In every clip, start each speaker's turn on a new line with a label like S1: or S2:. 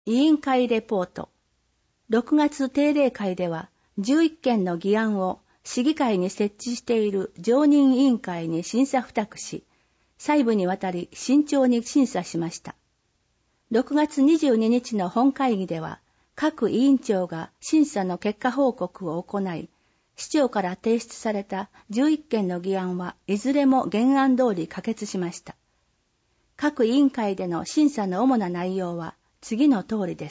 S1: 委員会レポート。6月定例会では11件の議案を市議会に設置している常任委員会に審査付託し、細部にわたり慎重に審査しました。6月22日の本会議では、各委員長が審査の結果報告を行い、市長から提出された11件の議案はいずれも原案通り可決しました。各委員会での審査の主な内容は次の通りです。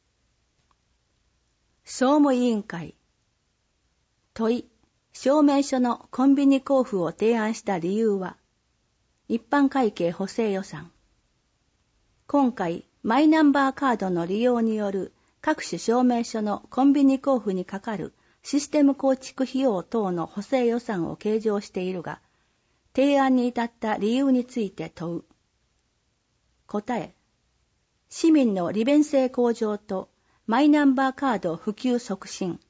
S1: 総務委員会。問い、証明書のコンビニ交付を提案した理由は、一般会計補正予算。今回、マイナンバーカードの利用による各種証明書のコンビニ交付にかかるシステム構築費用等の補正予算を計上しているが、提案に至った理由について問う。答え、市民の利便性向上とマイナンバーカード普及促進。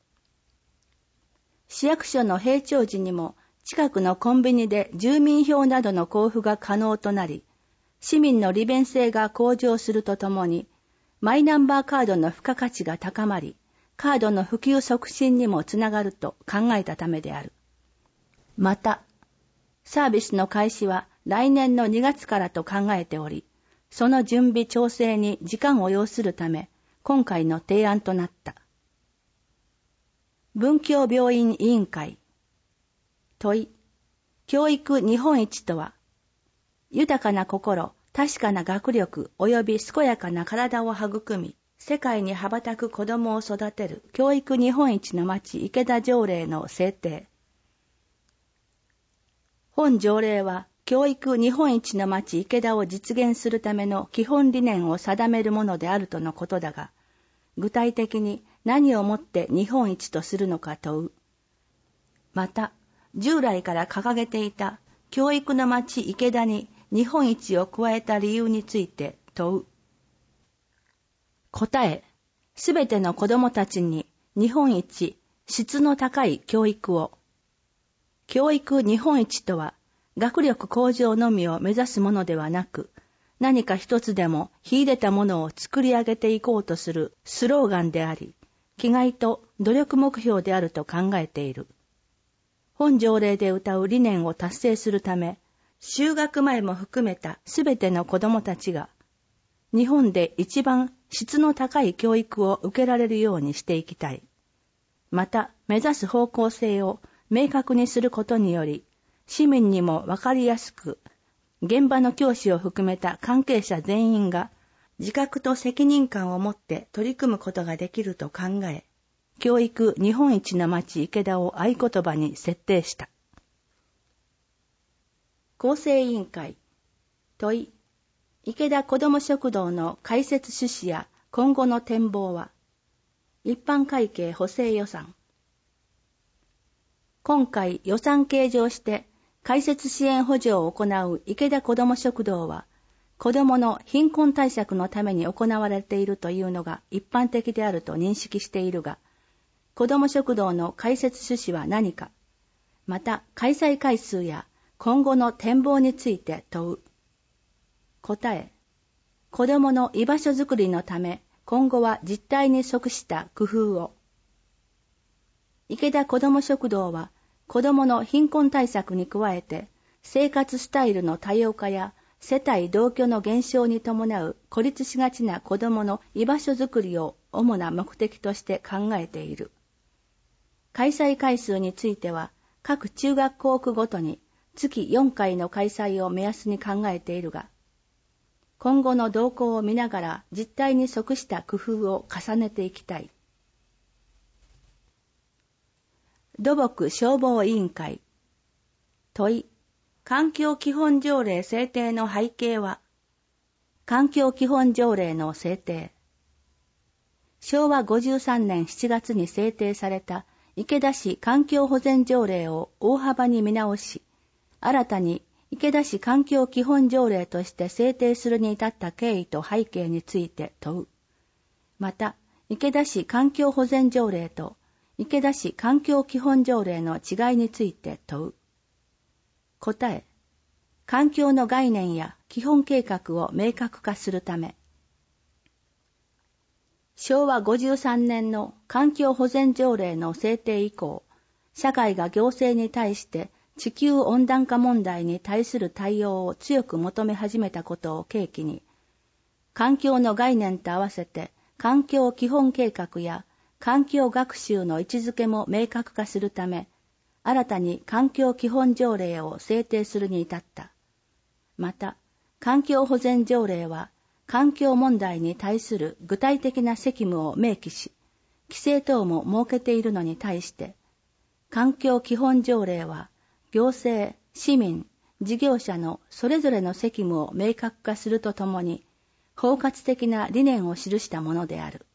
S1: 市役所の閉庁時にも近くのコンビニで住民票などの交付が可能となり、市民の利便性が向上するとともに、マイナンバーカードの付加価値が高まり、カードの普及促進にもつながると考えたためである。また、サービスの開始は来年の2月からと考えており、その準備調整に時間を要するため、今回の提案となった。文教病院委員会。問い、教育日本一とは、豊かな心、確かな学力及び健やかな体を育み、世界に羽ばたく子供を育てる教育日本一の町池田条例の制定。本条例は、教育日本一の町池田を実現するための基本理念を定めるものであるとのことだが、具体的に何をもって日本一とするのか問う。また、従来から掲げていた教育の町池田に日本一を加えた理由について問う。答え、すべての子供たちに日本一、質の高い教育を。教育日本一とは、学力向上のみを目指すものではなく、何か一つでも秀でたものを作り上げていこうとするスローガンであり、気概と努力目標であると考えている。本条例で謳う理念を達成するため、就学前も含めたすべての子供たちが、日本で一番質の高い教育を受けられるようにしていきたい。また、目指す方向性を明確にすることにより、市民にもわかりやすく、現場の教師を含めた関係者全員が自覚と責任感を持って取り組むことができると考え、教育日本一の町池田を合言葉に設定した。構成委員会。問い、池田子ども食堂の開設趣旨や今後の展望は、一般会計補正予算。今回予算計上して開設支援補助を行う池田子ども食堂は、子どもの貧困対策のために行われているというのが一般的であると認識しているが、子ども食堂の開設趣旨は何か、また開催回数や今後の展望について問う。答え、子どもの居場所づくりのため、今後は実態に即した工夫を。池田子ども食堂は、子どもの貧困対策に加えて、生活スタイルの多様化や世帯同居の減少に伴う孤立しがちな子どもの居場所づくりを主な目的として考えている。開催回数については、各中学校区ごとに月4回の開催を目安に考えているが、今後の動向を見ながら実態に即した工夫を重ねていきたい。土木消防委員会。問い、環境基本条例制定の背景は、環境基本条例の制定。昭和53年7月に制定された池田市環境保全条例を大幅に見直し、新たに池田市環境基本条例として制定するに至った経緯と背景について問う。また、池田市環境保全条例と池田市環境基本条例の違いについて問う。答え、環境の概念や基本計画を明確化するため。 昭和53年の環境保全条例の制定以降、社会が行政に対して地球温暖化問題に対する対応を強く求め始めたことを契機に、環境の概念と合わせて環境基本計画や環境学習の位置づけも明確化するため、新たに環境基本条例を制定するに至った。また、環境保全条例は、環境問題に対する具体的な責務を明記し、規制等も設けているのに対して、環境基本条例は、行政、市民、事業者のそれぞれの責務を明確化するとともに、包括的な理念を記したものである。